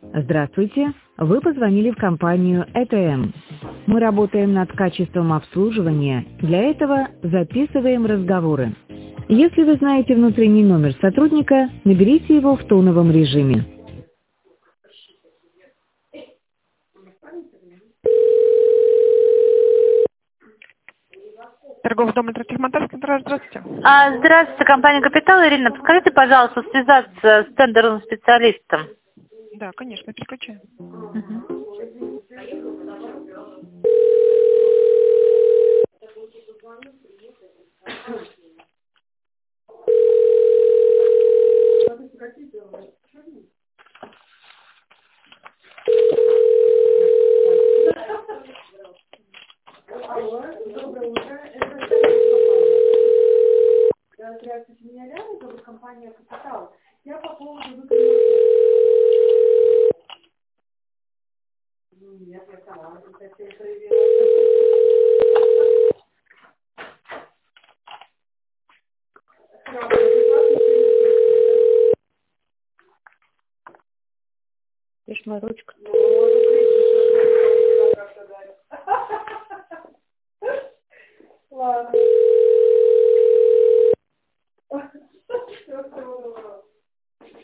Здравствуйте, вы позвонили в компанию ЭТМ. Мы работаем над качеством обслуживания, для этого записываем разговоры. Если вы знаете внутренний номер сотрудника, наберите его в тоновом режиме. Торговый дом «Электротехмонтаж», здравствуйте. Здравствуйте, компания «Капитал». Ирина, подскажите, пожалуйста, связаться с тендерным специалистом. Да, конечно, переключаем. Здравствуйте, меня Ляна зовут, компания «Капитал». Я по поводу Нет, я сама, кстати, проявила. Видишь, моя ручка. Ладно.